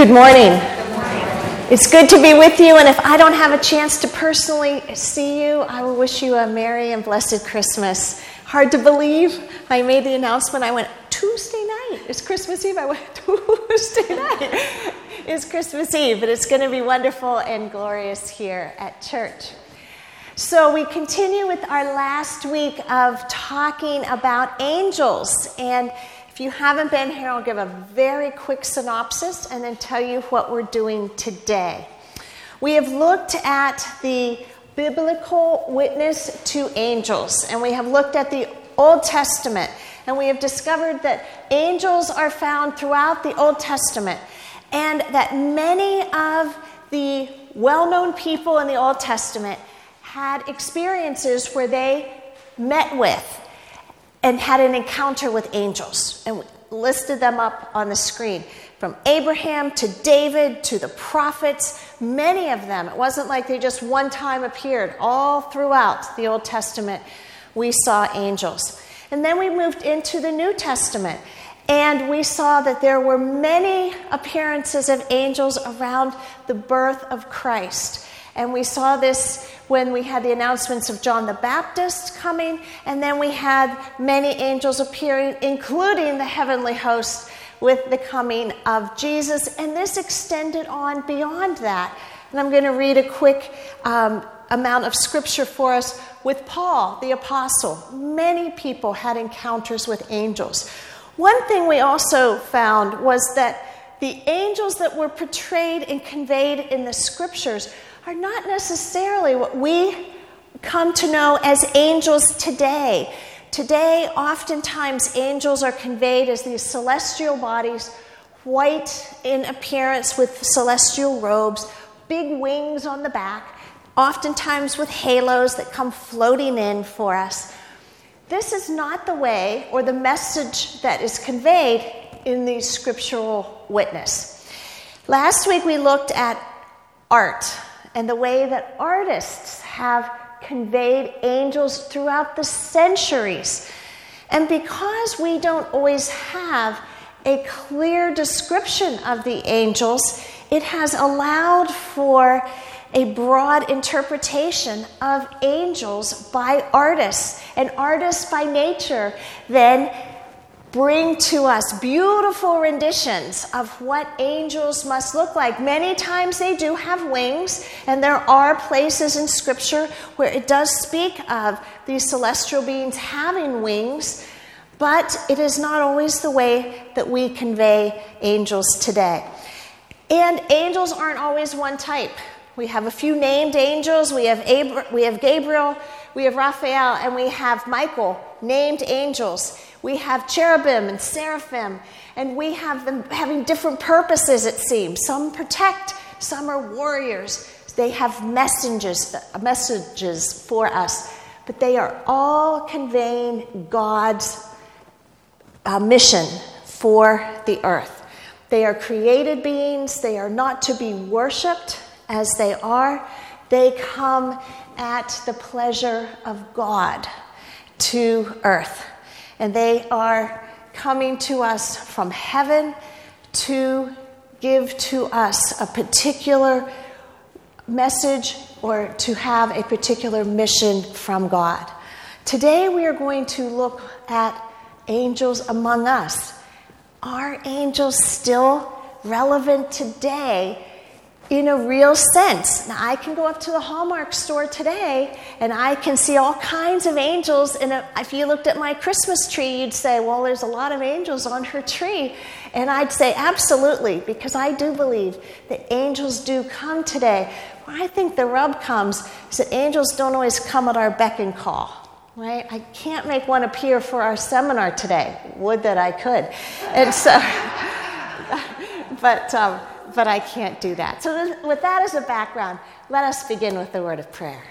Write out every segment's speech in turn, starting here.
Good morning. It's good to be with you, and if I don't have a chance to personally see you, I will wish you a Merry and Blessed Christmas. Hard to believe. I made the announcement. I went, Tuesday night is Christmas Eve. I went, Tuesday night is Christmas Eve, but it's going to be wonderful and glorious here at church. So we continue with our last week of talking about angels, and if you haven't been here, I'll give a very quick synopsis and then tell you what we're doing today. We have looked at the biblical witness to angels, and we have looked at the Old Testament, and we have discovered that angels are found throughout the Old Testament, and that many of the well-known people in the Old Testament had experiences where they met with and had an encounter with angels, and we listed them up on the screen. From Abraham to David to the prophets, many of them. It wasn't like they just one time appeared. All throughout the Old Testament, we saw angels. And then we moved into the New Testament, and we saw that there were many appearances of angels around the birth of Christ. And we saw this when we had the announcements of John the Baptist coming, and then we had many angels appearing, including the heavenly host, with the coming of Jesus. And this extended on beyond that. And I'm going to read a quick amount of scripture for us with Paul, the apostle. Many people had encounters with angels. One thing we also found was that the angels that were portrayed and conveyed in the scriptures are not necessarily what we come to know as angels today. Today, oftentimes, angels are conveyed as these celestial bodies, white in appearance with celestial robes, big wings on the back, oftentimes with halos that come floating in for us. This is not the way or the message that is conveyed in the scriptural witness. Last week, we looked at art and the way that artists have conveyed angels throughout the centuries. And because we don't always have a clear description of the angels, it has allowed for a broad interpretation of angels by artists. And artists by nature then bring to us beautiful renditions of what angels must look like. Many times they do have wings, and there are places in Scripture where it does speak of these celestial beings having wings, but it is not always the way that we convey angels today. And angels aren't always one type. We have a few named angels. We have Gabriel, we have Raphael, and we have Michael, named angels. We have cherubim and seraphim, and we have them having different purposes, it seems. Some protect, some are warriors. They have messages for us, but they are all conveying God's mission for the earth. They are created beings. They are not to be worshipped as they are. They come at the pleasure of God to earth. And they are coming to us from heaven to give to us a particular message or to have a particular mission from God. Today we are going to look at angels among us. Are angels still relevant today in a real sense? Now, I can go up to the Hallmark store today and I can see all kinds of angels. And if you looked at my Christmas tree, you'd say, well, there's a lot of angels on her tree. And I'd say, absolutely, because I do believe that angels do come today. Where I think the rub comes is that angels don't always come at our beck and call. Right? I can't make one appear for our seminar today. Would that I could. And so, but I can't do that. So with that as a background, let us begin with the word of prayer.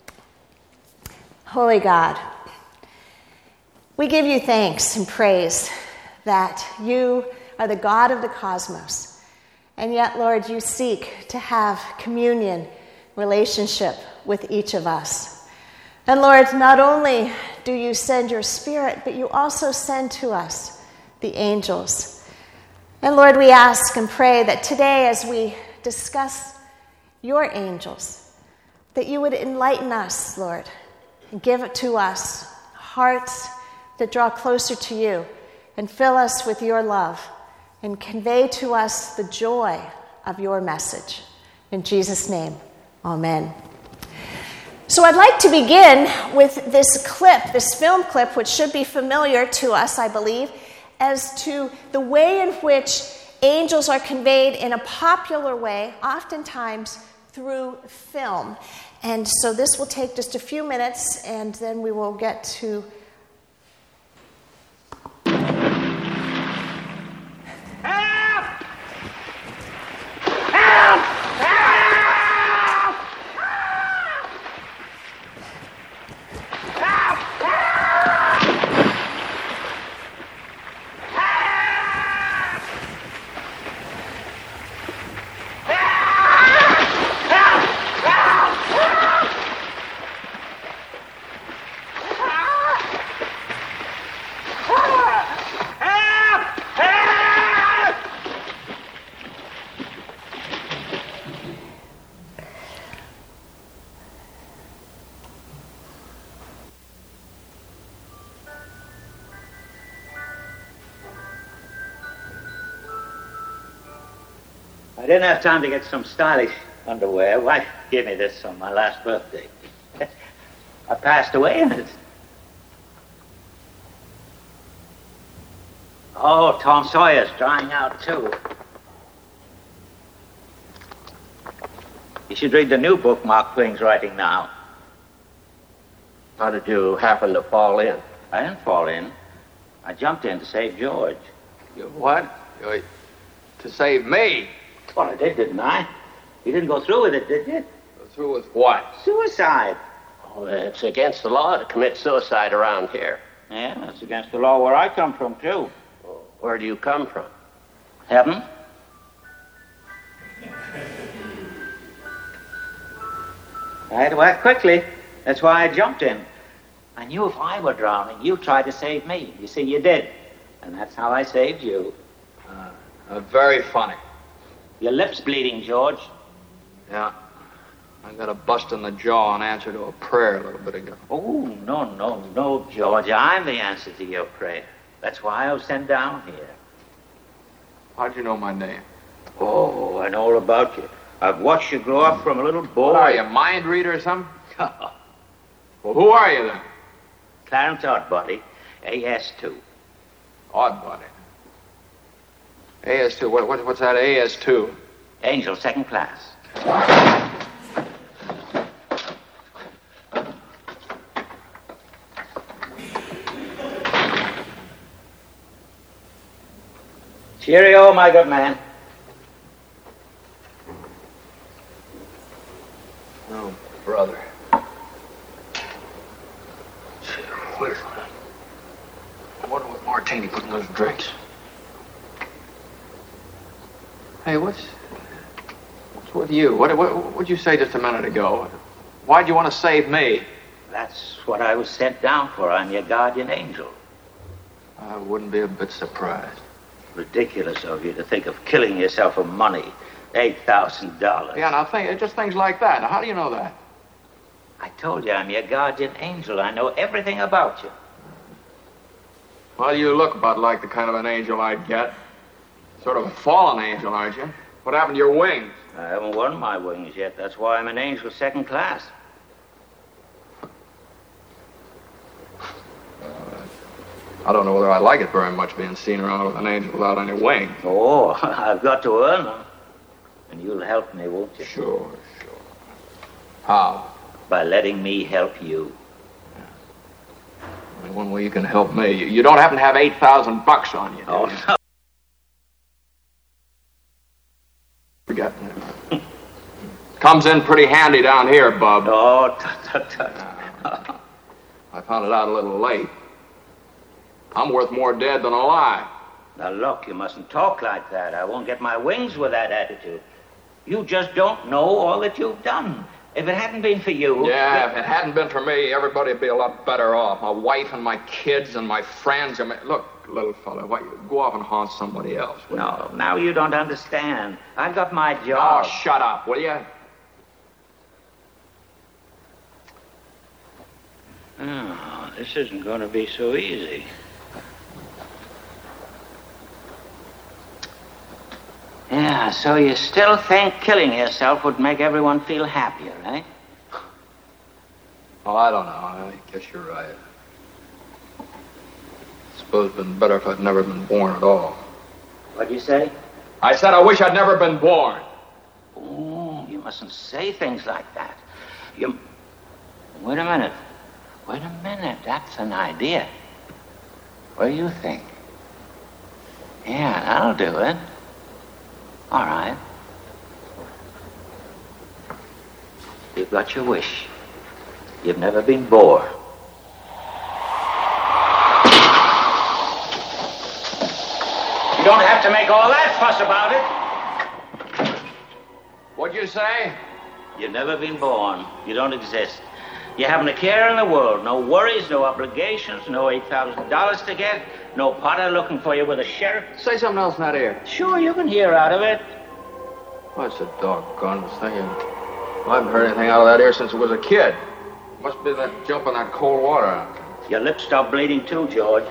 Holy God, we give you thanks and praise that you are the God of the cosmos. And yet, Lord, you seek to have communion, relationship with each of us. And Lord, not only do you send your Spirit, but you also send to us the angels. And Lord, we ask and pray that today as we discuss your angels, that you would enlighten us, Lord, and give it to us hearts that draw closer to you and fill us with your love and convey to us the joy of your message. In Jesus' name, amen. So I'd like to begin with this clip, this film clip, which should be familiar to us, I believe, as to the way in which angels are conveyed in a popular way, oftentimes through film. And so this will take just a few minutes, and then we will get to... I didn't have time to get some stylish underwear. Wife gave me this on my last birthday. I passed away in it. Oh, Tom Sawyer's drying out too. You should read the new book Mark Twain's writing now. How did you happen to fall in? I didn't fall in. I jumped in to save George. You what? To save me? Well, I did, didn't I? You didn't go through with it, did you? Go through with what? Suicide. Oh, it's against the law to commit suicide around here. Yeah, that's against the law where I come from, too. Where do you come from? Heaven? I had to act quickly. That's why I jumped in. I knew if I were drowning, you'd try to save me. You see, you did. And that's how I saved you. Very funny. Your lip's bleeding, George. Yeah. I got a bust in the jaw in answer to a prayer a little bit ago. Oh, no, George. I'm the answer to your prayer. That's why I was sent down here. How'd you know my name? Oh, I know all about you. I've watched you grow up from a little boy. What are you, a mind reader or something? Well, who are you then? Clarence Oddbody, AS2. Oddbody. AS2, what's that AS2? Angel, second class. Cheerio, my good man. Oh, brother. Gee whiz. I wonder what Martini put in those drinks. Hey, what's with you? What'd you say just a minute ago? Why'd you want to save me? That's what I was sent down for. I'm your guardian angel. I wouldn't be a bit surprised. Ridiculous of you to think of killing yourself for money. $8,000. Yeah, now just things like that. Now, how do you know that? I told you I'm your guardian angel. I know everything about you. Well, you look about like the kind of an angel I'd get. Sort of a fallen angel, aren't you? What happened to your wings? I haven't won my wings yet. That's why I'm an angel second class. I don't know whether I like it very much being seen around with an angel without any wings. Oh, I've got to earn them. And you'll help me, won't you? Sure. How? By letting me help you. Only one way you can help me. You don't happen to have $8,000 on you, do Oh, you? no. Forgetting it. Comes in pretty handy down here, Bub. Oh, tut. I found it out a little late. I'm worth more dead than alive. Now, look, you mustn't talk like that. I won't get my wings with that attitude. You just don't know all that you've done. If it hadn't been for you... Yeah, if it hadn't been for me, everybody would be a lot better off. My wife and my kids and my friends. I mean, look, look, little fella, why, go off and haunt somebody else. No, now you don't understand. I've got my job. Oh, shut up, will you? Oh, this isn't going to be so easy. Yeah, so you still think killing yourself would make everyone feel happier, eh? Oh, I don't know. I guess you're right. Suppose it'd been better if I'd never been born at all. What'd you say? I said I wish I'd never been born. Oh, you mustn't say things like that. You... Wait a minute. Wait a minute. That's an idea. What do you think? Yeah, that'll do it. All right. You've got your wish. You've never been bored. You don't have to make all that fuss about it. What'd you say? You've never been born. You don't exist. You haven't a care in the world. No worries, no obligations, no $8,000 to get, no potter looking for you with a sheriff. Say something else in that ear. Sure, you can hear out of it. What's the doggone thing? I haven't heard anything out of that ear since I was a kid. Must be that jump in that cold water. Your lips stop bleeding too, George.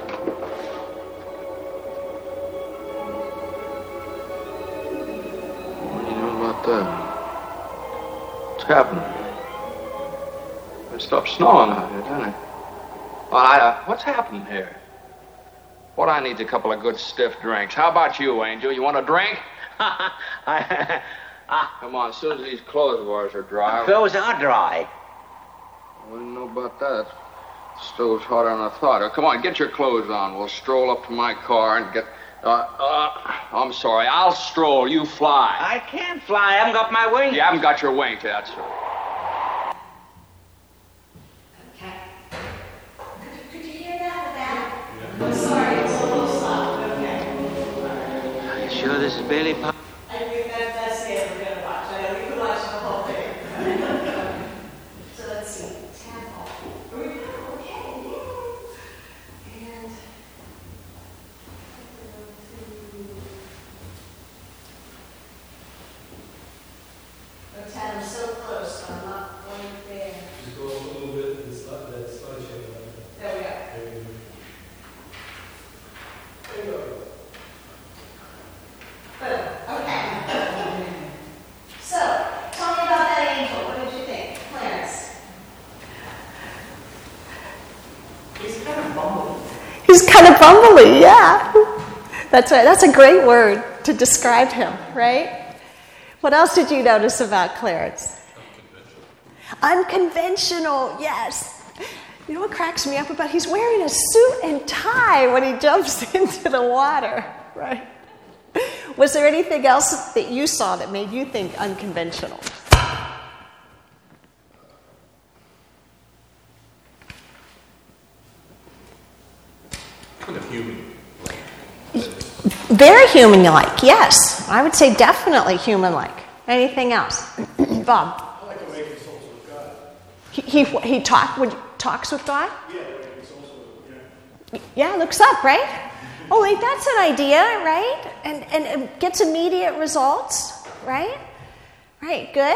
What do you know about that? What's happening? It stopped snowing out here, didn't it? Well, what's happening here? What I need's a couple of good stiff drinks. How about you, Angel? You want a drink? Come on, as soon as these clothes of ours are dry. Clothes are dry. I wouldn't know about that. The stove's hotter than I thought. Come on, get your clothes on. We'll stroll up to my car and get... I'm sorry. I'll stroll. You fly. I can't fly. I haven't got my wings. You haven't got your wings. That's right. Could you hear that? I'm sorry, it's a little soft. Okay. Are you sure this is Bailey Pop? I think that's the end we're going to watch. I know we could watch the whole thing. So let's see. Tadpole. Okay. And... Oh, Tad, I'm so close. I'm not going there. Just go up a little bit and that slideshow. There we go. There you go. Okay. So, tell me about that angel. What did you think, Clarence? He's kind of bumbly. He's kind of bumbly, yeah. That's right. That's a great word to describe him, right? What else did you notice about Clarence? Unconventional, yes. You know what cracks me up about? He's wearing a suit and tie when he jumps into the water, right? Was there anything else that you saw that made you think unconventional? Kind of human. Very human-like, yes. I would say definitely human-like. Anything else? Bob? I like the way he consults with God. He talks with God? Yeah, the way he consults with him. Yeah, looks up, right? Oh, like that's an idea, right? And it gets immediate results, right? Right, good.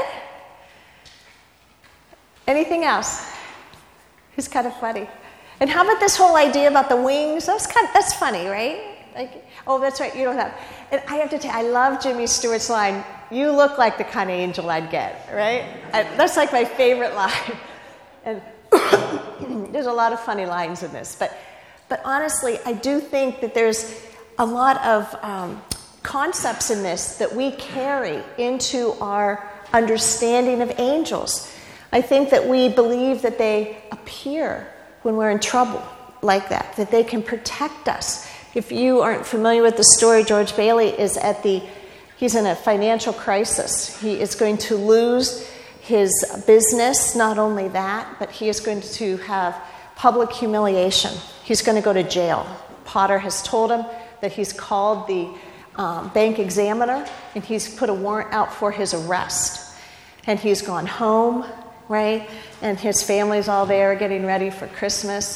Anything else? It's kind of funny. And how about this whole idea about the wings? That's funny, right? Like, oh, that's right, you don't have. And I have to tell you, I love Jimmy Stewart's line, "You look like the kind of angel I'd get," right? That's like my favorite line. And there's a lot of funny lines in this, but honestly, I do think that there's a lot of concepts in this that we carry into our understanding of angels. I think that we believe that they appear when we're in trouble like that they can protect us. If you aren't familiar with the story, George Bailey is he's in a financial crisis. He is going to lose his business, not only that, but he is going to have public humiliation. He's going to go to jail. Potter has told him that he's called the bank examiner and he's put a warrant out for his arrest. And he's gone home, right? And his family's all there getting ready for Christmas.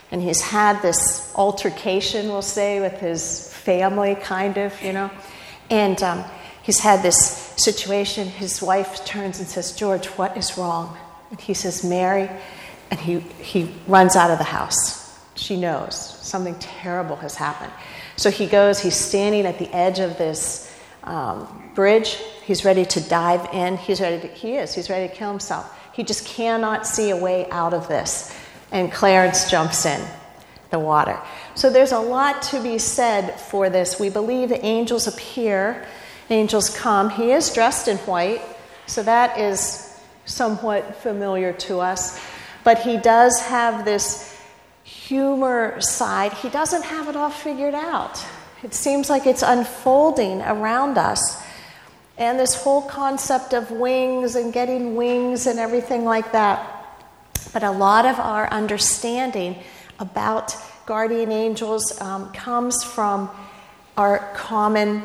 And he's had this altercation, we'll say, with his family, kind of, And he's had this situation. His wife turns and says, "George, what is wrong?" And he says, "Mary." And he runs out of the house. She knows something terrible has happened. So he goes, he's standing at the edge of this bridge. He's ready to dive in. He's ready to kill himself. He just cannot see a way out of this. And Clarence jumps in the water. So there's a lot to be said for this. We believe the angels appear, angels come. He is dressed in white, so that is somewhat familiar to us. But he does have this humor side. He doesn't have it all figured out. It seems like it's unfolding around us. And this whole concept of wings and getting wings and everything like that. But a lot of our understanding about guardian angels comes from our common,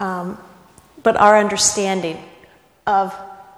but our understanding of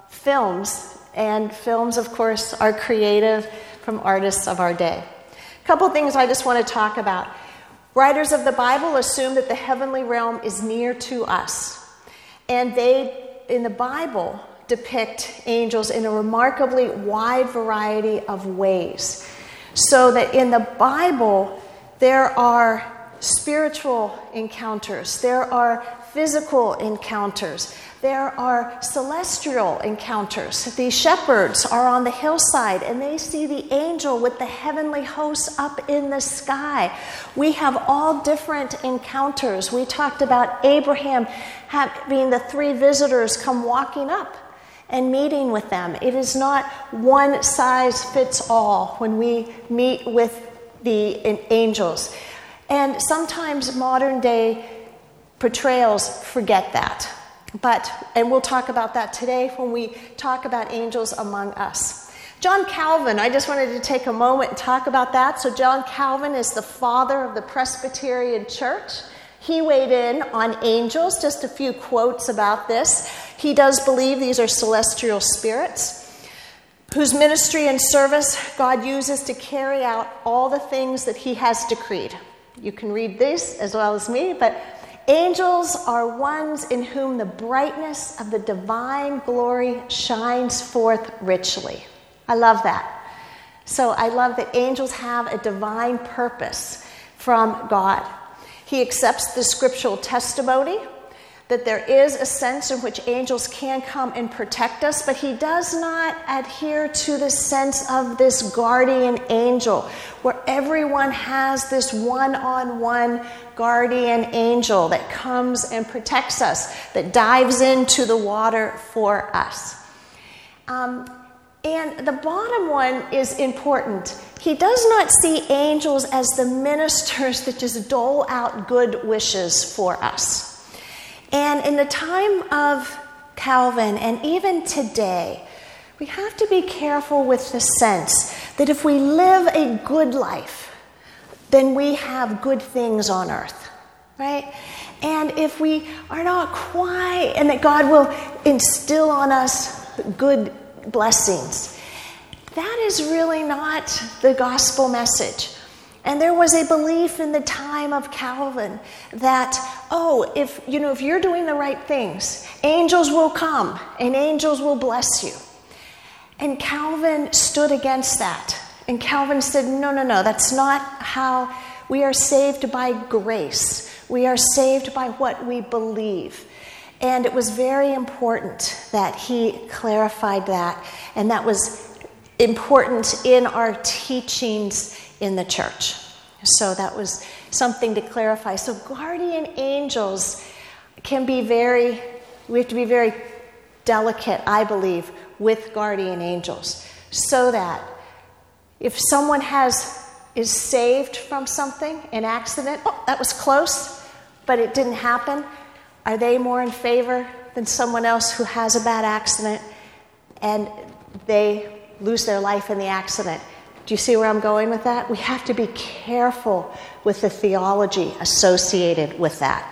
films. And films, of course, are creative from artists of our day. A couple things I just want to talk about. Writers of the Bible assume that the heavenly realm is near to us. And they, in the Bible, depict angels in a remarkably wide variety of ways. So that in the Bible, there are spiritual encounters, there are physical encounters, there are celestial encounters. The shepherds are on the hillside and they see the angel with the heavenly hosts up in the sky. We have all different encounters. We talked about Abraham having the 3 visitors come walking up and meeting with them. It is not one size fits all when we meet with the angels. And sometimes modern day portrayals forget that. And we'll talk about that today when we talk about angels among us. John Calvin, I just wanted to take a moment and talk about that. So John Calvin is the father of the Presbyterian Church. He weighed in on angels, just a few quotes about this. He does believe these are celestial spirits whose ministry and service God uses to carry out all the things that he has decreed. You can read this as well as me, but angels are ones in whom the brightness of the divine glory shines forth richly. I love that. So I love that angels have a divine purpose from God. He accepts the scriptural testimony that there is a sense in which angels can come and protect us, but he does not adhere to the sense of this guardian angel, where everyone has this one-on-one guardian angel that comes and protects us, that dives into the water for us. And the bottom one is important. He does not see angels as the ministers that just dole out good wishes for us. And in the time of Calvin, and even today, we have to be careful with the sense that if we live a good life, then we have good things on earth, right? And if we are not quite, and that God will instill on us good blessings, that is really not the gospel message. And there was a belief in the time of Calvin that, if you're doing the right things, angels will come and angels will bless you. And Calvin stood against that. And Calvin said, no, that's not how we are saved by grace. We are saved by what we believe. And it was very important that he clarified that. And that was important in our teachings in the church. So that was something to clarify. So guardian angels can be we have to be very delicate, I believe, with guardian angels. So that if someone is saved from something, an accident, that was close, but it didn't happen, are they more in favor than someone else who has a bad accident and they lose their life in the accident? Do you see where I'm going with that? We have to be careful with the theology associated with that.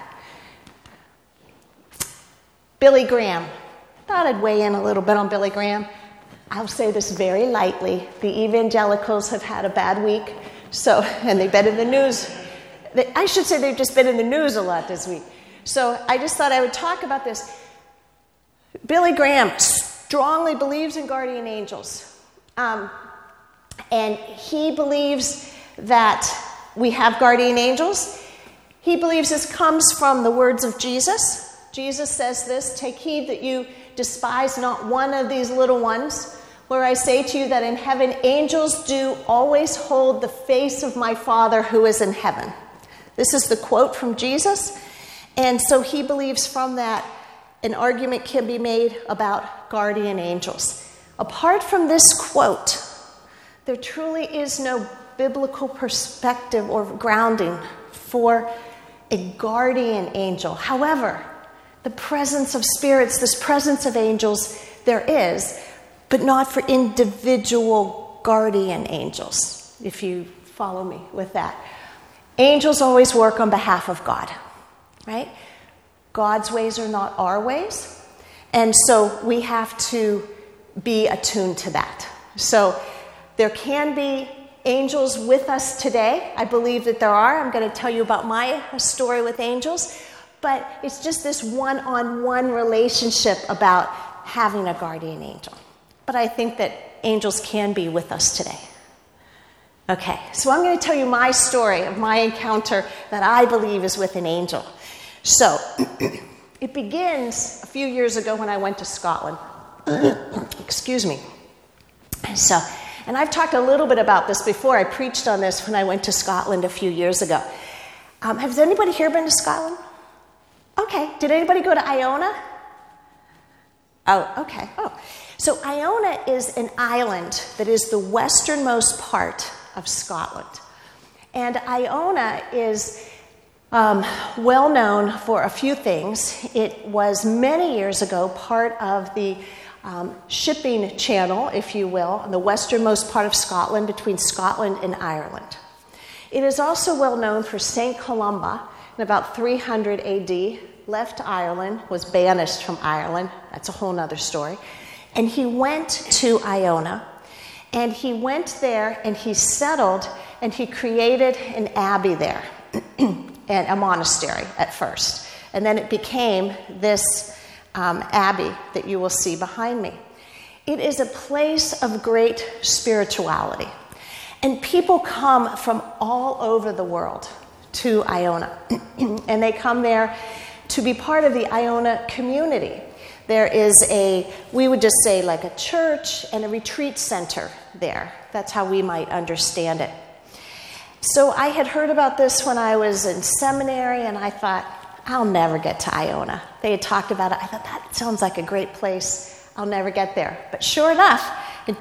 Billy Graham. Thought I'd weigh in a little bit on Billy Graham. I'll say this very lightly. The evangelicals have had a bad week So, and they've been in the news. I should say they've just been in the news a lot this week. So I just thought I would talk about this. Billy Graham strongly believes in guardian angels. And he believes that we have guardian angels. He believes this comes from the words of Jesus. Jesus says this, "Take heed that you despise not one of these little ones, where I say to you that in heaven angels do always hold the face of my Father who is in heaven." This is the quote from Jesus. And so he believes from that an argument can be made about guardian angels. Apart from this quote, there truly is no biblical perspective or grounding for a guardian angel. However, the presence of spirits, this presence of angels, there is, but not for individual guardian angels, if you follow me with that. Angels always work on behalf of God, right? God's ways are not our ways, and so we have to be attuned to that. So there can be angels with us today. I believe that there are. I'm going to tell you about my story with angels, but it's just this one-on-one relationship about having a guardian angel. But I think that angels can be with us today. Okay, so I'm going to tell you my story of my encounter that I believe is with an angel. So, it begins a few years ago when I went to Scotland. Excuse me. So, and I've talked a little bit about this before. I preached on this when I went to Scotland a few years ago. Has anybody here been to Scotland? Okay. Did anybody go to Iona? Oh, okay. Oh. So Iona is an island that is the westernmost part of Scotland. And Iona is well known for a few things. It was many years ago part of the shipping channel, if you will, on the westernmost part of Scotland between Scotland and Ireland. It is also well known for St. Columba in about 300 AD, left Ireland, was banished from Ireland. That's a whole other story. And he went to Iona, and he went there and he settled and he created an abbey there, and a monastery at first. And then it became this abbey that you will see behind me. It is a place of great spirituality. And people come from all over the world to Iona. And they come there to be part of the Iona community. There is we would just say like a church and a retreat center there. That's how we might understand it. So I had heard about this when I was in seminary, and I thought, I'll never get to Iona. They had talked about it. I thought, that sounds like a great place. I'll never get there. But sure enough, in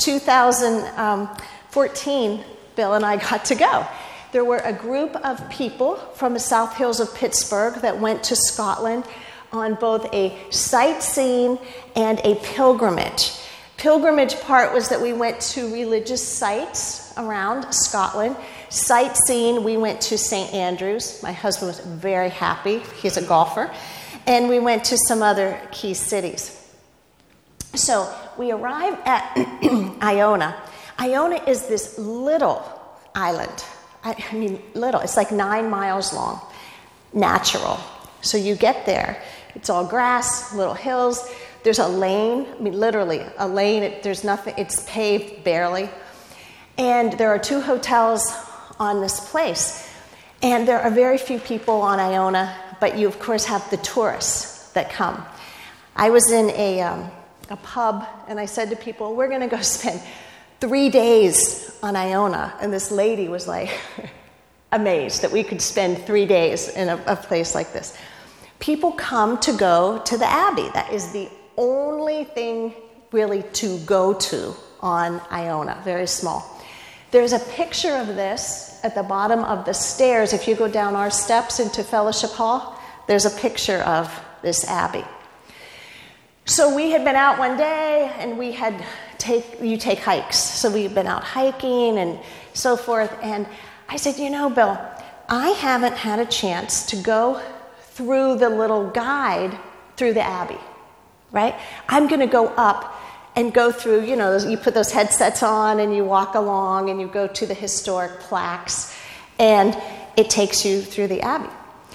2014, Bill and I got to go. There were a group of people from the South Hills of Pittsburgh that went to Scotland on both a sightseeing and a pilgrimage. Pilgrimage part was that we went to religious sites around Scotland. Sightseeing, we went to St. Andrews. My husband was very happy. He's a golfer. And we went to some other key cities. So we arrived at Iona. Iona is this little island. I mean, little. It's like 9 miles long. Natural. So you get there. It's all grass, little hills. There's a lane. I mean, literally, a lane. There's nothing. It's paved barely. And there are 2 hotels on this place. And there are very few people on Iona, but you, of course, have the tourists that come. I was in a pub, and I said to people, we're going to go spend 3 days on Iona. And this lady was like amazed that we could spend 3 days in a place like this. People come to go to the Abbey. That is the only thing really to go to on Iona, very small. There's a picture of this at the bottom of the stairs. If you go down our steps into Fellowship Hall, there's a picture of this Abbey. So we had been out one day, and you take hikes. So we've been out hiking and so forth. And I said, Bill, I haven't had a chance to go through the little guide through the Abbey, right? I'm going to go up and go through, you put those headsets on and you walk along and you go to the historic plaques, and it takes you through the Abbey.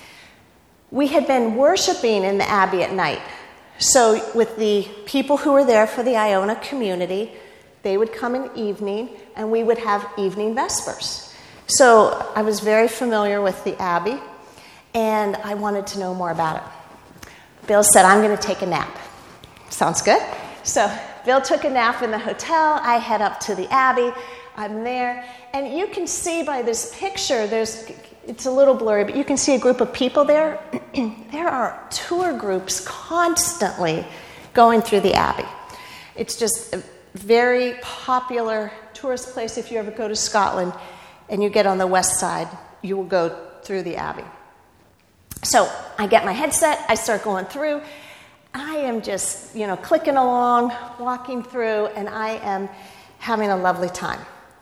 We had been worshiping in the Abbey at night. So with the people who were there for the Iona community, they would come in the evening and we would have evening vespers. So I was very familiar with the Abbey and I wanted to know more about it. Bill said, I'm going to take a nap. Sounds good? So Bill took a nap in the hotel. I head up to the Abbey. I'm there. And you can see by this picture, it's a little blurry, but you can see a group of people there. There are tour groups constantly going through the Abbey. It's just a very popular tourist place. If you ever go to Scotland and you get on the west side, you will go through the Abbey. So I get my headset, I start going through. I am just, clicking along, walking through, and I am having a lovely time.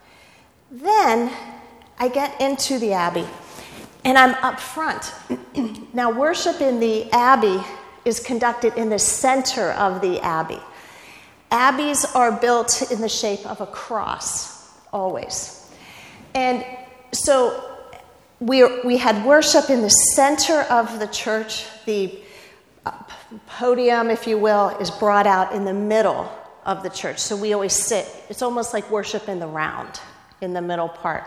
Then I get into the Abbey, and I'm up front. Now, worship in the Abbey is conducted in the center of the Abbey. Abbeys are built in the shape of a cross, always. And so we had worship in the center of the church. The podium, if you will, is brought out in the middle of the church. So we always sit. It's almost like worship in the round, in the middle part.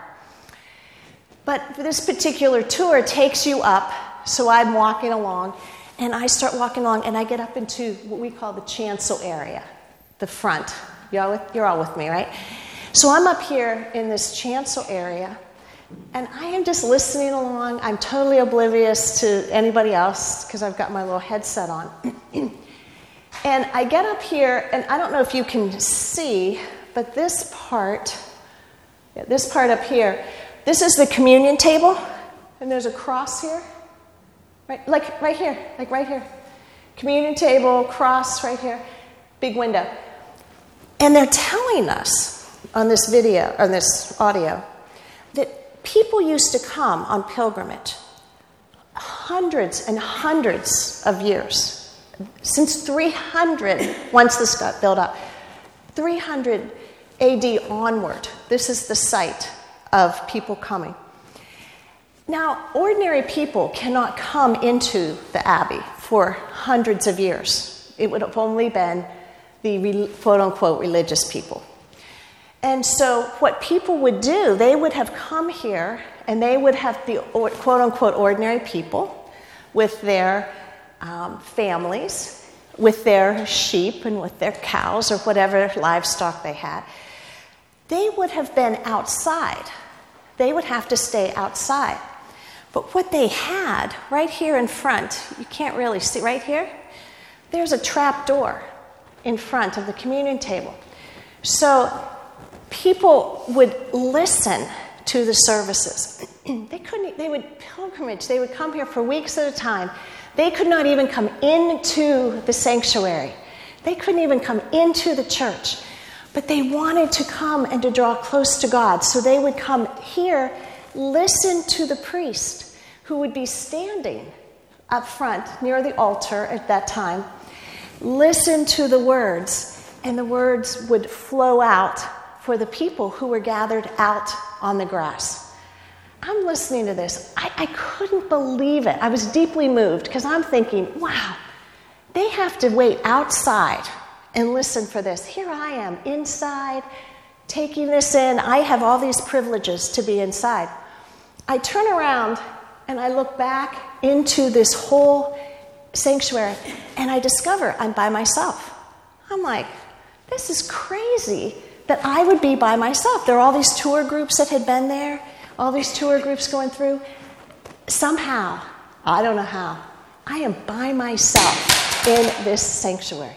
But this particular tour takes you up, so I'm walking along, and I start walking along, and I get up into what we call the chancel area, the front. You're all with me, right? So I'm up here in this chancel area, and I am just listening along. I'm totally oblivious to anybody else because I've got my little headset on. And I get up here, and I don't know if you can see, but this part up here, this is the communion table, and there's a cross here, right here. Communion table, cross right here, big window. And they're telling us on this video, on this audio, that people used to come on pilgrimage hundreds and hundreds of years, since 300, once this got built up, 300 AD onward. This is the site of people coming. Now, ordinary people cannot come into the Abbey for hundreds of years. It would have only been the quote-unquote religious people. And so what people would do, they would have come here, and they would have the quote-unquote ordinary people with their families, with their sheep and with their cows or whatever livestock they had. They would have been outside. They would have to stay outside. But what they had right here in front, you can't really see, right here, there's a trap door in front of the communion table. So people would listen to the services. They would pilgrimage. They would come here for weeks at a time. They could not even come into the sanctuary. They couldn't even come into the church. But they wanted to come and to draw close to God. So they would come here, listen to the priest who would be standing up front near the altar at that time, listen to the words, and the words would flow out for the people who were gathered out on the grass. I'm listening to this. I couldn't believe it. I was deeply moved because I'm thinking, wow, they have to wait outside and listen for this. Here I am inside, taking this in. I have all these privileges to be inside. I turn around and I look back into this whole sanctuary and I discover I'm by myself. I'm like, this is crazy that I would be by myself. There are all these tour groups that had been there, all these tour groups going through. Somehow, I don't know how, I am by myself in this sanctuary.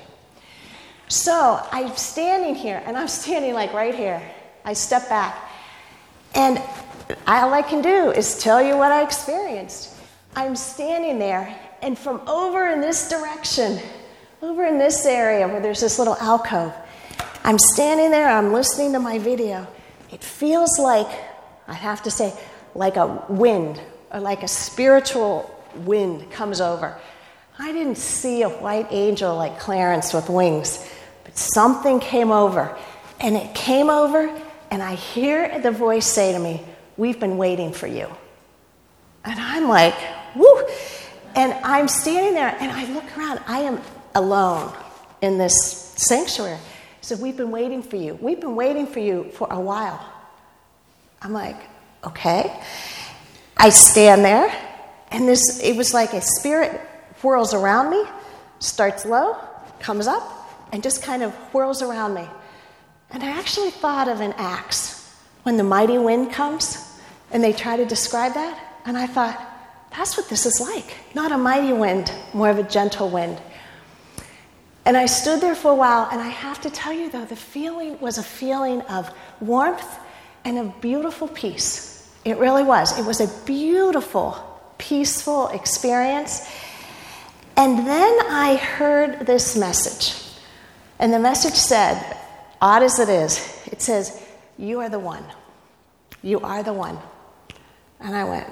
So I'm standing here, and I'm standing like right here. I step back, and all I can do is tell you what I experienced. I'm standing there, and from over in this direction, over in this area where there's this little alcove, I'm standing there, I'm listening to my video. It feels like, I have to say, like a wind, or like a spiritual wind comes over. I didn't see a white angel like Clarence with wings. But something came over, and it came over, and I hear the voice say to me, "We've been waiting for you." And I'm like, woo! And I'm standing there, and I look around. I am alone in this sanctuary. He said, "We've been waiting for you. We've been waiting for you for a while." I'm like, okay. I stand there, and it was like a spirit whirls around me, starts low, comes up, and just kind of whirls around me. And I actually thought of an Acts, when the mighty wind comes, and they try to describe that. And I thought, that's what this is like. Not a mighty wind, more of a gentle wind. And I stood there for a while, and I have to tell you, though, the feeling was a feeling of warmth and of beautiful peace. It really was. It was a beautiful, peaceful experience. And then I heard this message. And the message said, odd as it is, it says, "You are the one. You are the one." And I went,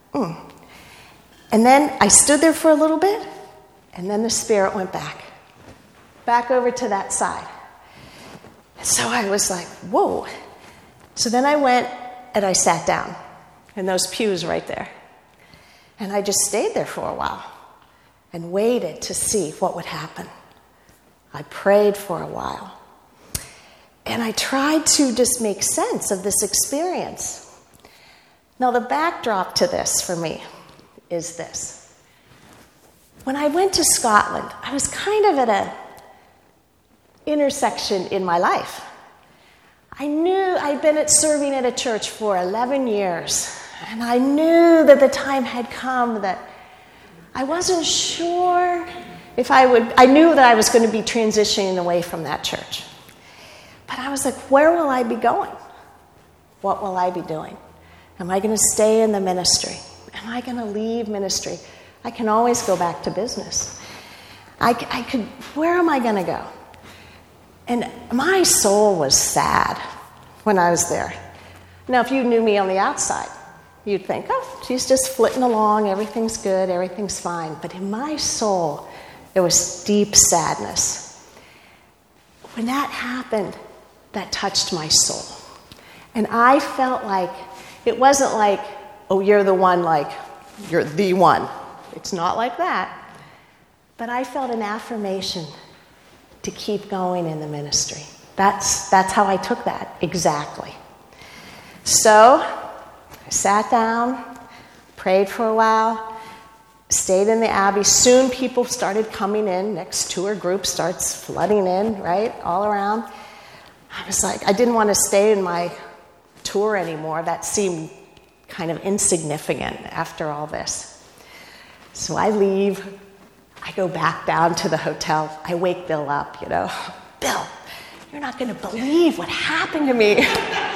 And then I stood there for a little bit, and then the spirit went back over to that side. And so I was like, whoa. So then I went and I sat down in those pews right there. And I just stayed there for a while and waited to see what would happen. I prayed for a while. And I tried to just make sense of this experience. Now, the backdrop to this for me is this. When I went to Scotland, I was kind of at an intersection in my life. I knew I'd been serving at a church for 11 years, and I knew that the time had come that I wasn't sure if I knew that I was going to be transitioning away from that church. But I was like, where will I be going? What will I be doing? Am I going to stay in the ministry? Am I going to leave ministry? I can always go back to business. Where am I going to go? And my soul was sad when I was there. Now, if you knew me on the outside, you'd think, oh, she's just flitting along, everything's good, everything's fine. But in my soul, there was deep sadness. When that happened, that touched my soul. And I felt like, it wasn't like, oh, you're the one, like, you're the one. It's not like that. But I felt an affirmation to keep going in the ministry. That's how I took that, exactly. So, I sat down, prayed for a while, stayed in the Abbey. Soon people started coming in. Next tour group starts flooding in, right, all around. I was like, I didn't want to stay in my tour anymore. That seemed kind of insignificant after all this. So I leave. I go back down to the hotel. I wake Bill up, Bill, you're not going to believe what happened to me. Bill,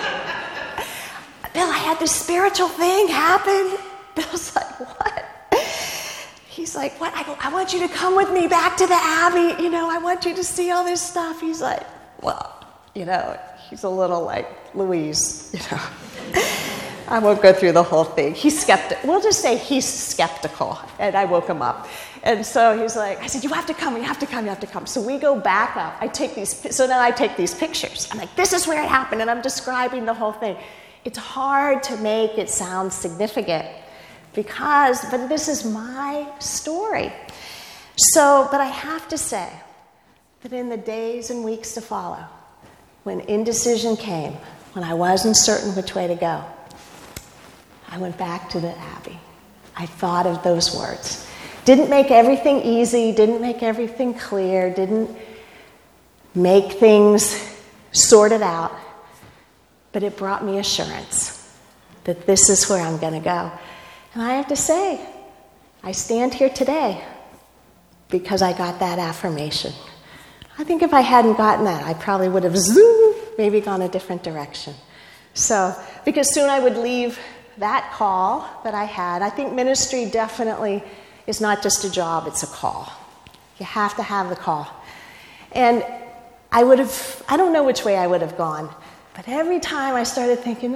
I had this spiritual thing happen. Bill's like, what? He's like, what? I go, I want you to come with me back to the Abbey. I want you to see all this stuff. He's like, well, he's a little like Louise, I won't go through the whole thing. He's skeptical. We'll just say he's skeptical. And I woke him up. And so he's like, I said, you have to come. So we go back up. So then I take these pictures. I'm like, this is where it happened. And I'm describing the whole thing. It's hard to make it sound significant but this is my story. But I have to say that in the days and weeks to follow, when indecision came, when I wasn't certain which way to go, I went back to the Abbey. I thought of those words. Didn't make everything easy, didn't make everything clear, didn't make things sorted out, but it brought me assurance that this is where I'm going to go. And I have to say, I stand here today because I got that affirmation. I think if I hadn't gotten that, I probably would have maybe gone a different direction. Because soon I would leave that call that I had. I think ministry definitely is not just a job, it's a call. You have to have the call. And I don't know which way I would have gone, but every time I started thinking,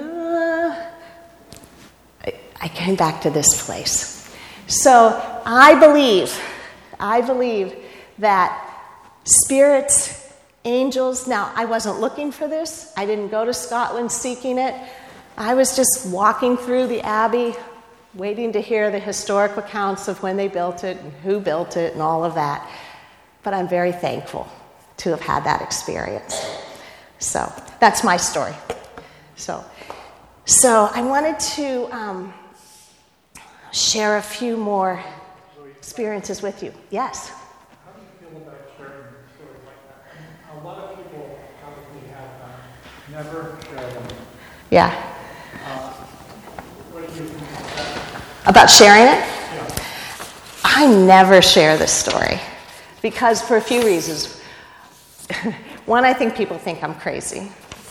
I came back to this place. So I believe that spirits Angels, now I wasn't looking for this. I didn't go to Scotland seeking it. I was just walking through the Abbey, waiting to hear the historic accounts of when they built it and who built it and all of that. But I'm very thankful to have had that experience. So that's my story. So I wanted to share a few more experiences with you. Yes? How do you feel about sharing stories like that? A lot of people probably have never shared them. Yeah. What do you think about that? About sharing it? Yeah. I never share this story because for a few reasons. One, I think people think I'm crazy.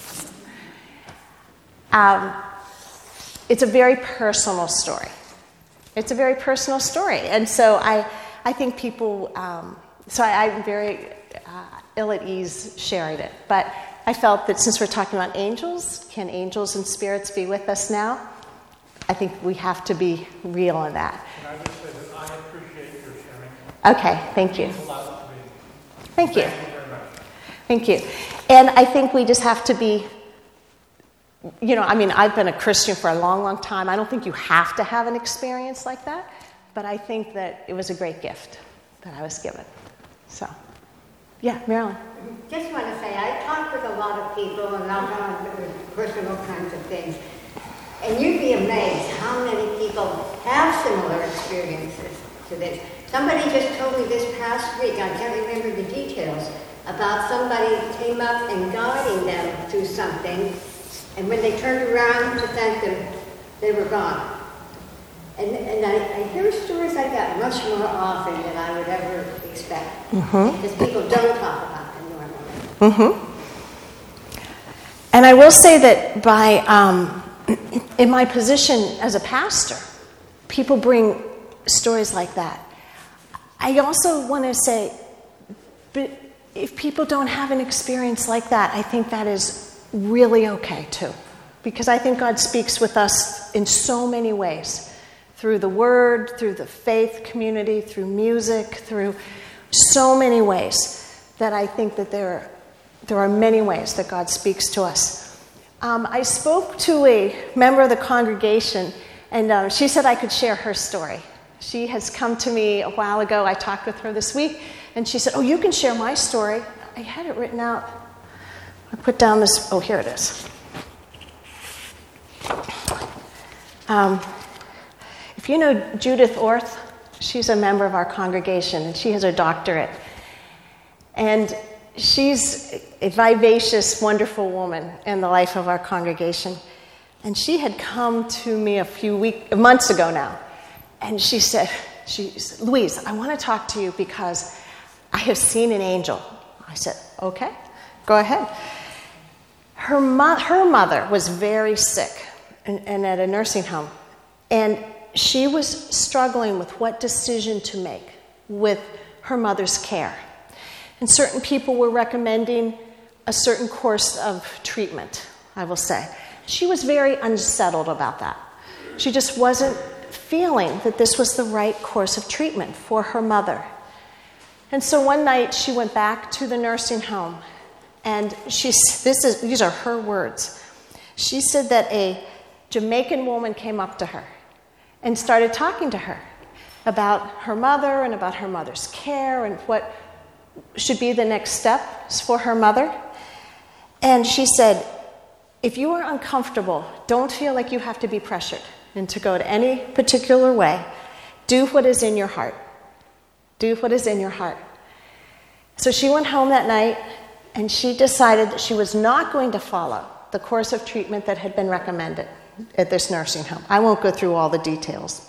It's a very personal story. It's a very personal story. And so I think people, I'm very ill at ease sharing it. But I felt that since we're talking about angels, can angels and spirits be with us now? I think we have to be real in that. And I just say that I appreciate your sharing. Okay, thank you. It means a lot to me. Thank you. Thank you very much. Thank you. And I think we just have to be, I've been a Christian for a long, long time. I don't think you have to have an experience like that, but I think that it was a great gift that I was given. So, yeah, Marilyn. Just want to say, I talk with a lot of people and I've done personal kinds of things. And you'd be amazed how many people have similar experiences to this. Somebody just told me this past week, I can't remember the details, about somebody came up and guiding them through something, and when they turned around to thank them, they were gone. And I hear stories like that much more often than I would ever expect, because people don't talk about them normally. And I will say that in my position as a pastor, people bring stories like that. I also want to say, but if people don't have an experience like that, I think that is really okay too. Because I think God speaks with us in so many ways. Through the Word, through the faith community, through music, through so many ways that I think that there are many ways that God speaks to us. I spoke to a member of the congregation, and she said I could share her story. She has come to me a while ago. I talked with her this week, and she said, "Oh, you can share my story." I had it written out. I put down this. Oh, here it is. If you know Judith Orth, she's a member of our congregation, and she has her doctorate. And she's a vivacious, wonderful woman in the life of our congregation. And she had come to me a few months ago now. And she said, "Louise, I want to talk to you because I have seen an angel." I said, "Okay, go ahead." Her mother was very sick and at a nursing home. And she was struggling with what decision to make with her mother's care. And certain people were recommending a certain course of treatment, I will say. She was very unsettled about that. She just wasn't feeling that this was the right course of treatment for her mother. And so one night she went back to the nursing home, and these are her words. She said that a Jamaican woman came up to her and started talking to her about her mother and about her mother's care and what should be the next steps for her mother. And she said, "If you are uncomfortable, don't feel like you have to be pressured and to go to any particular way. Do what is in your heart. Do what is in your heart." So she went home that night, and she decided that she was not going to follow the course of treatment that had been recommended at this nursing home. I won't go through all the details,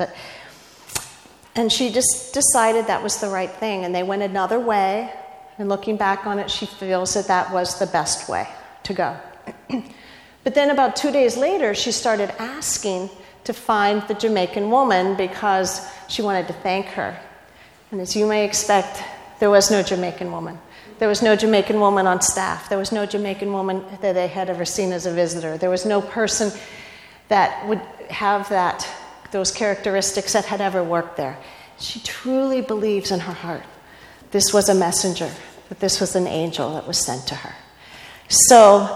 and she just decided that was the right thing, and they went another way, and looking back on it, she feels that that was the best way to go. But then about 2 days later, she started asking to find the Jamaican woman because she wanted to thank her. And as you may expect, there was no Jamaican woman. There was no Jamaican woman on staff. There was no Jamaican woman that they had ever seen as a visitor. There was no person that would have those characteristics that had ever worked there. She truly believes in her heart this was a messenger that this was an angel that was sent to her. So,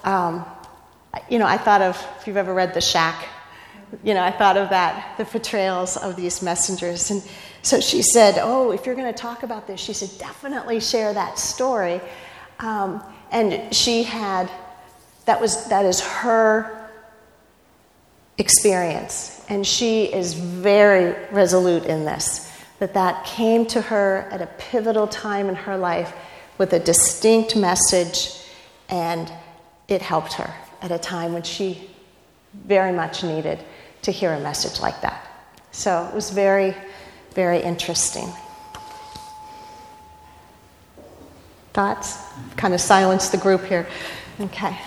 I thought of, if you've ever read The Shack, I thought of that, the portrayals of these messengers. And so she said, if you're going to talk about this, she said, definitely share that story. And she had, that is her experience. And she is very resolute in this, that came to her at a pivotal time in her life with a distinct message, and it helped her at a time when she very much needed to hear a message like that. So it was very, very interesting. Thoughts? Kind of silenced the group here. Okay.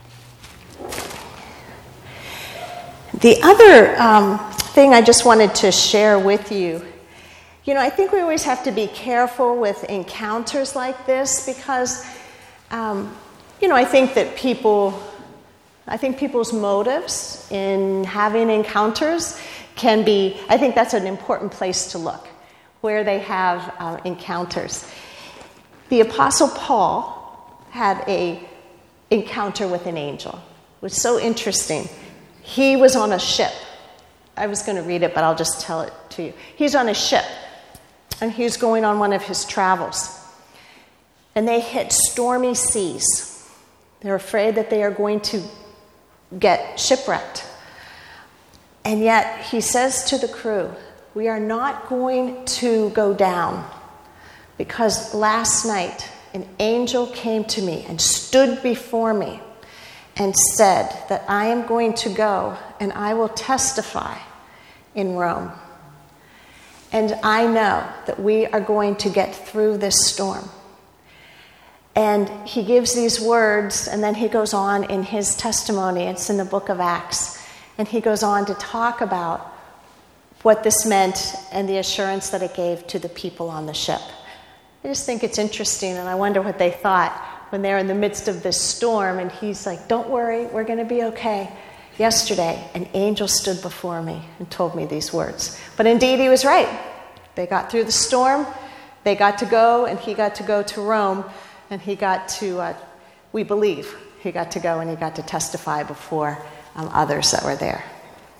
The other thing I just wanted to share with you, I think we always have to be careful with encounters like this because, I think that people's motives in having encounters can be, I think that's an important place to look, where they have encounters. The Apostle Paul had an encounter with an angel. It was so interesting. He was on a ship. I was going to read it, but I'll just tell it to you. He's on a ship, and he's going on one of his travels. And they hit stormy seas. They're afraid that they are going to get shipwrecked. And yet he says to the crew, we are not going to go down because last night an angel came to me and stood before me and said that I am going to go and I will testify in Rome. And I know that we are going to get through this storm. And he gives these words, and then he goes on in his testimony. It's in the book of Acts. And he goes on to talk about what this meant and the assurance that it gave to the people on the ship. I just think it's interesting, and I wonder what they thought when they're in the midst of this storm, and he's like, don't worry, we're going to be okay. Yesterday, an angel stood before me and told me these words. But indeed, he was right. They got through the storm, they got to go, and he got to go to Rome. And he got to, we believe, he got to go and he got to testify before others that were there.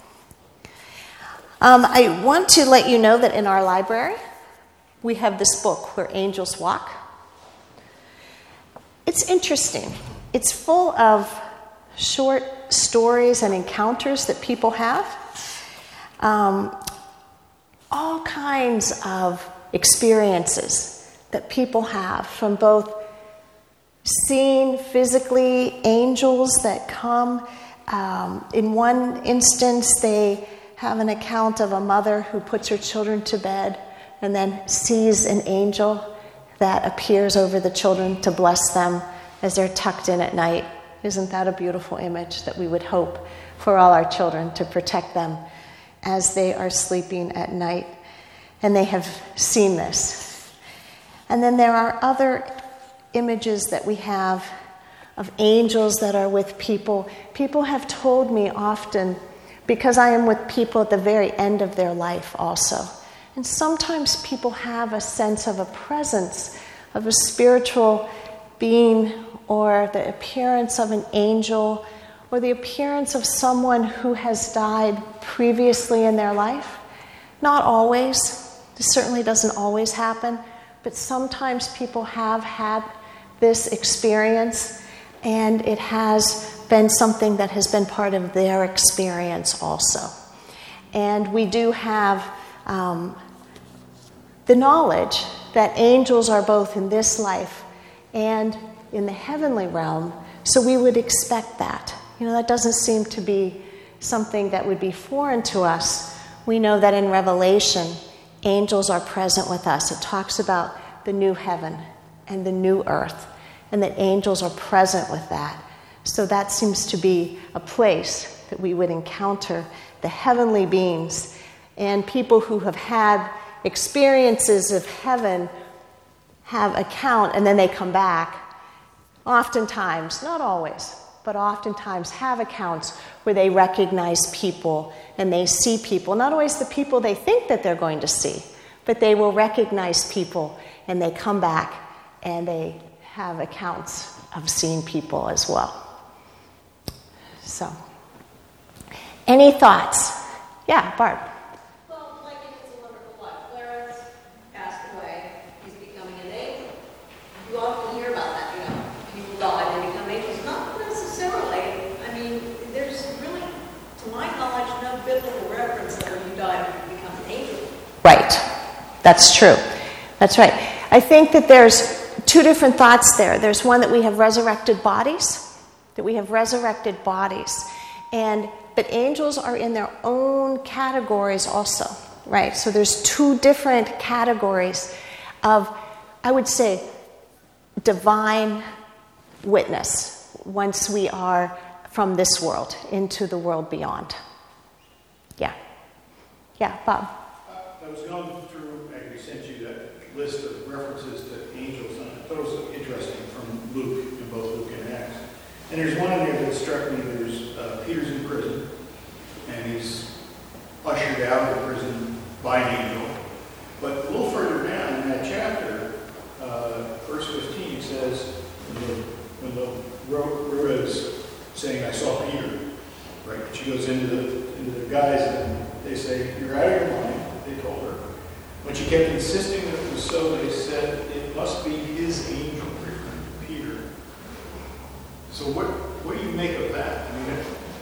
I want to let you know that in our library, we have this book, Where Angels Walk. It's interesting. It's full of short stories and encounters that people have. All kinds of experiences that people have from both seeing physically angels that come. In one instance, they have an account of a mother who puts her children to bed and then sees an angel that appears over the children to bless them as they're tucked in at night. Isn't that a beautiful image that we would hope for all our children, to protect them as they are sleeping at night? And they have seen this. And then there are other images that we have of angels that are with people. People have told me often, because I am with people at the very end of their life also. And sometimes people have a sense of a presence of a spiritual being, or the appearance of an angel, or the appearance of someone who has died previously in their life. Not always. This certainly doesn't always happen. But sometimes people have had this experience, and it has been something that has been part of their experience also. And we do have the knowledge that angels are both in this life and in the heavenly realm, so we would expect that. That doesn't seem to be something that would be foreign to us. We know that in Revelation, angels are present with us. It talks about the new heaven and the new earth, and that angels are present with that. So that seems to be a place that we would encounter the heavenly beings, and people who have had experiences of heaven have account, and then they come back. Oftentimes, not always, but oftentimes have accounts where they recognize people and they see people, not always the people they think that they're going to see, but they will recognize people and they come back and they have accounts of seeing people as well. So, any thoughts? Yeah, Barb. Well, like in It's a Wonderful Life, Clarence passed away. He's becoming an angel. You often hear about that, people die and become angels. Not necessarily. I mean, there's really, to my knowledge, no biblical reference that when you die, you become an angel. Right. That's true. That's right. I think that there's two different thoughts there. There's one that we have resurrected bodies, but angels are in their own categories also, right? So there's two different categories of, I would say, divine witness once we are from this world into the world beyond. Yeah. Yeah, Bob. I was going through, and we sent you that list of references to angels, and I thought it was interesting from Luke, in both Luke and Acts. And there's one in there that struck me. There's Peter's in prison, and he's ushered out of prison by an angel. But a little further down in that chapter, verse 15, it says, when the Rua is saying, I saw Peter, right? She goes into the guys, and they say, you're out of your mind, they told her. When she kept insisting that it was so, they said, it must be his angel, Peter. So what do you make of that? I mean,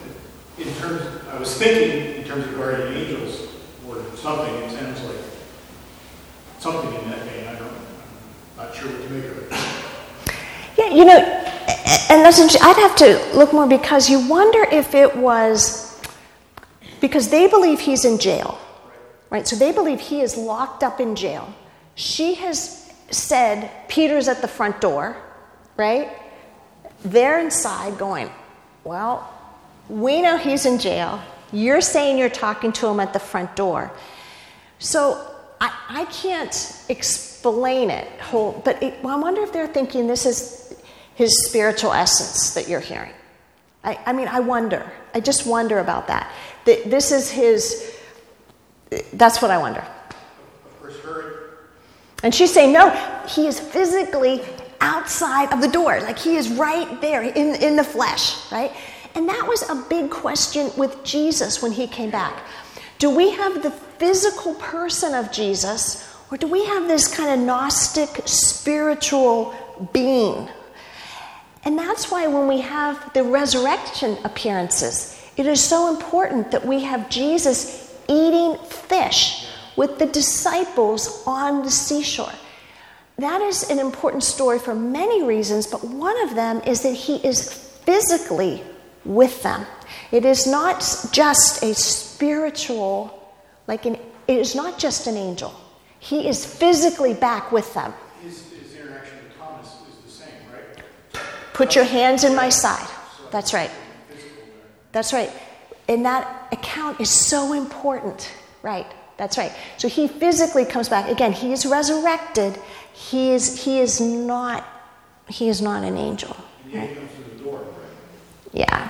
I was thinking in terms of guardian angels or something, it sounds like something in that vein. I'm not sure what to make of it. Yeah, and that's interesting. I'd have to look more, because you wonder if it was because they believe he's in jail, right? So they believe he is locked up in jail. She has said Peter's at the front door, right? They're inside going, well, we know he's in jail. You're saying you're talking to him at the front door. So I can't explain it but I wonder if they're thinking this is his spiritual essence that you're hearing. I mean, I wonder. I just wonder about that. This is his, that's what I wonder. Of course, her. And she's saying, no, he is physically outside of the door. Like he is right there in the flesh, right? And that was a big question with Jesus when he came back. Do we have the physical person of Jesus, or do we have this kind of Gnostic spiritual being? And that's why when we have the resurrection appearances, it is so important that we have Jesus eating fish with the disciples on the seashore. That is an important story for many reasons, but one of them is that he is physically with them. It is not just a spiritual, it is not just an angel. He is physically back with them. His interaction with Thomas is the same, right? Put your hands in my side. That's right. That's right. And that account is so important. Right. That's right. So he physically comes back. Again, he is resurrected. He is not an angel. Right? He comes through the door, right? Yeah.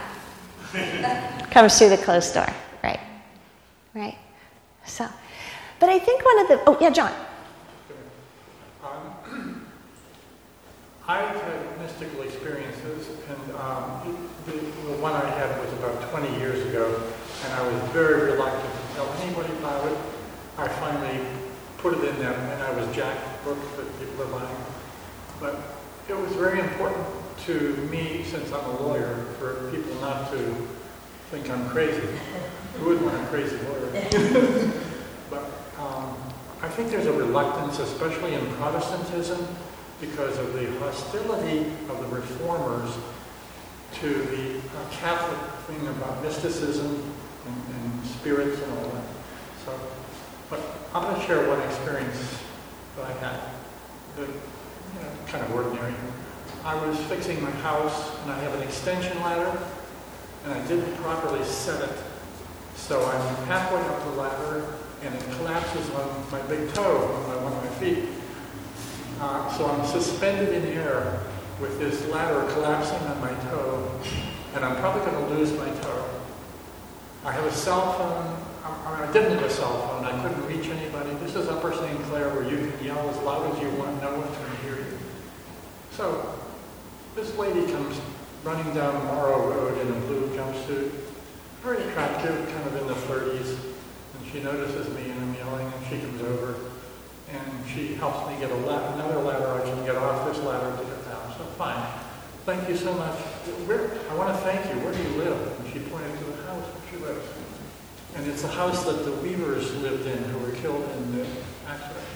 Comes through the closed door. Right. Right. So, but I think one of the... Oh, yeah, John. I've had mystical experiences, and the one I had was about 20 years ago, and I was very reluctant to tell anybody about it. I finally put it in them, and I was Jack books that people are buying. But it was very important to me, since I'm a lawyer, for people not to think I'm crazy. Who would want a crazy lawyer? But I think there's a reluctance, especially in Protestantism, because of the hostility of the reformers to the Catholic thing about mysticism and spirits and all that. So, but I'm going to share one experience that I had, that, kind of ordinary. I was fixing my house, and I have an extension ladder, and I didn't properly set it. So I'm halfway up the ladder, and it collapses on my big toe, on one of my feet. So I'm suspended in air with this ladder collapsing on my toe, and I'm probably going to lose my toe. I have a cell phone. I didn't have a cell phone. I couldn't reach anybody. This is Upper St. Clair, where you can yell as loud as you want. No one's going to hear you. So, this lady comes running down Morrow Road in a blue jumpsuit, very attractive, kind of in the 30s, and she notices me and I'm yelling, and she comes over, and she helps me get another ladder I can get off this ladder to get down. So fine. Thank you so much. I want to thank you. Where do you live? And she pointed to the house where she lives. And it's the house that the Weavers lived in who were killed in the accident.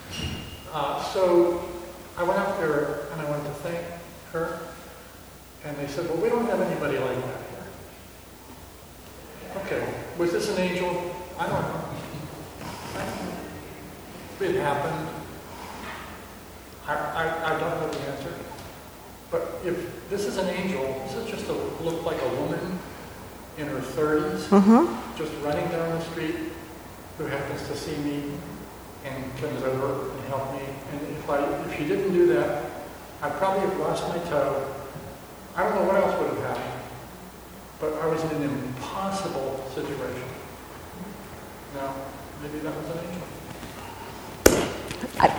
So I went up there and I wanted to thank her. And they said, well, we don't have anybody like that here. Okay, was this an angel? I don't know. It happened. I don't know the answer. But if this is an angel, this is just look like a woman in her 30s, just running down the street, who happens to see me and comes over and help me. And if she didn't do that, I'd probably have lost my toe. I don't know what else would have happened, but I was in an impossible situation. Now, maybe that was an angel.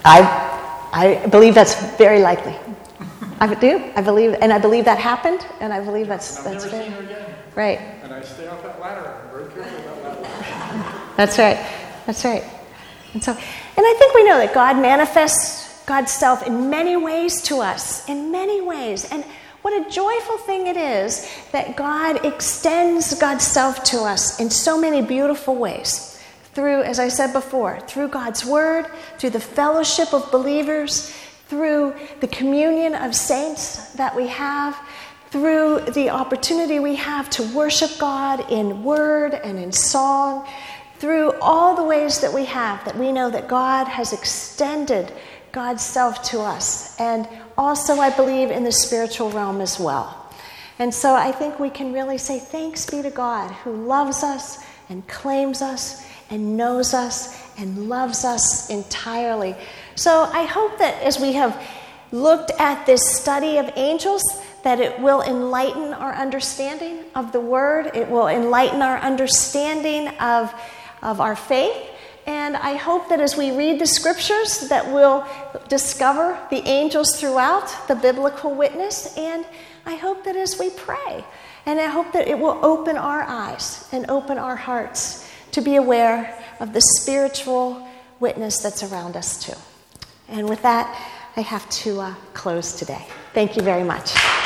I believe that's very likely. I do. I believe that happened, and I believe that's I've never seen her again. Right. And I stay off that ladder. I'm very careful about that ladder. That's right. That's right. And I think we know that God manifests God's self in many ways to us, in many ways. And what a joyful thing it is that God extends God's self to us in so many beautiful ways. Through, as I said before, through God's Word, through the fellowship of believers, through the communion of saints that we have, through the opportunity we have to worship God in word and in song, through all the ways that we have, that we know that God has extended God's self to us. And also, I believe, in the spiritual realm as well. And so I think we can really say thanks be to God who loves us and claims us and knows us and loves us entirely. So I hope that as we have looked at this study of angels, that it will enlighten our understanding of the Word. It will enlighten our understanding of our faith. And I hope that as we read the Scriptures, that we'll discover the angels throughout the biblical witness. And I hope that as we pray, and I hope that it will open our eyes and open our hearts to be aware of the spiritual witness that's around us too. And with that, I have to close today. Thank you very much.